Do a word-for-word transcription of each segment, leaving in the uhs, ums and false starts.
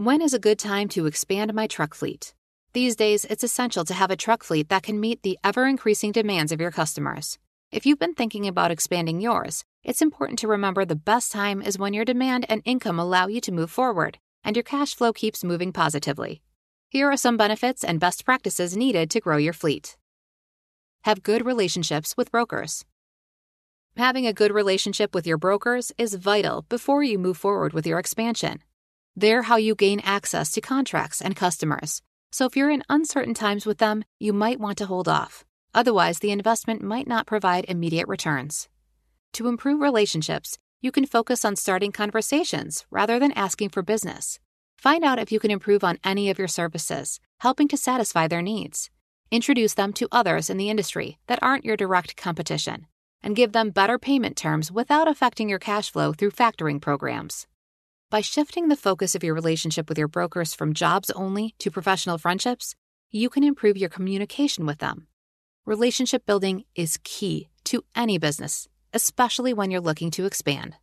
When is a good time to expand my truck fleet? These days, it's essential to have a truck fleet that can meet the ever-increasing demands of your customers. If you've been thinking about expanding yours, it's important to remember the best time is when your demand and income allow you to move forward, and your cash flow keeps moving positively. Here are some benefits and best practices needed to grow your fleet. Have good relationships with brokers. Having a good relationship with your brokers is vital before you move forward with your expansion. They're how you gain access to contracts and customers. So if you're in uncertain times with them, you might want to hold off. Otherwise, the investment might not provide immediate returns. To improve relationships, you can focus on starting conversations rather than asking for business. Find out if you can improve on any of your services, helping to satisfy their needs. Introduce them to others in the industry that aren't your direct competition, and give them better payment terms without affecting your cash flow through factoring programs. By shifting the focus of your relationship with your brokers from jobs only to professional friendships, you can improve your communication with them. Relationship building is key to any business, especially when you're looking to expand.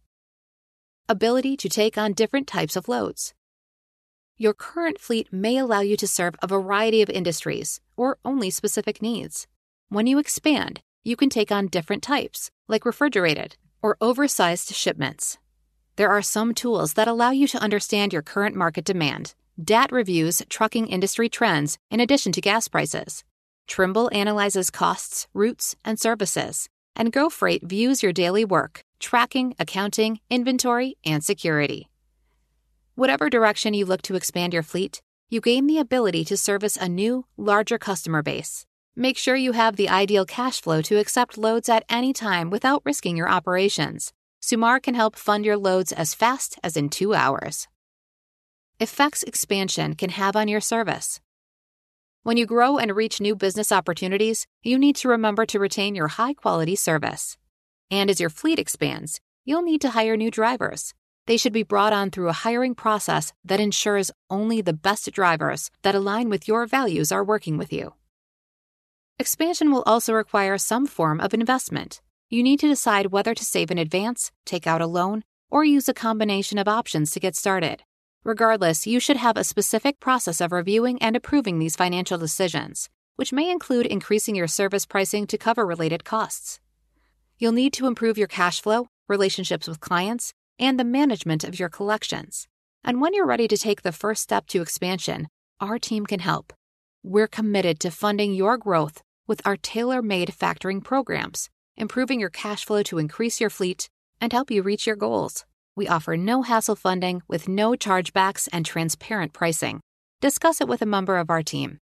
Ability to take on different types of loads. Your current fleet may allow you to serve a variety of industries or only specific needs. When you expand, you can take on different types, like refrigerated or oversized shipments. There are some tools that allow you to understand your current market demand. D A T reviews trucking industry trends in addition to gas prices. Trimble analyzes costs, routes, and services. And GoFreight views your daily work, tracking, accounting, inventory, and security. Whatever direction you look to expand your fleet, you gain the ability to service a new, larger customer base. Make sure you have the ideal cash flow to accept loads at any time without risking your operations. Sumar can help fund your loads as fast as in two hours. Effects expansion can have on your service. When you grow and reach new business opportunities, you need to remember to retain your high-quality service. And as your fleet expands, you'll need to hire new drivers. They should be brought on through a hiring process that ensures only the best drivers that align with your values are working with you. Expansion will also require some form of investment. You need to decide whether to save in advance, take out a loan, or use a combination of options to get started. Regardless, you should have a specific process of reviewing and approving these financial decisions, which may include increasing your service pricing to cover related costs. You'll need to improve your cash flow, relationships with clients, and the management of your collections. And when you're ready to take the first step to expansion, our team can help. We're committed to funding your growth with our tailor-made factoring programs, improving your cash flow to increase your fleet and help you reach your goals. We offer no-hassle funding with no chargebacks and transparent pricing. Discuss it with a member of our team.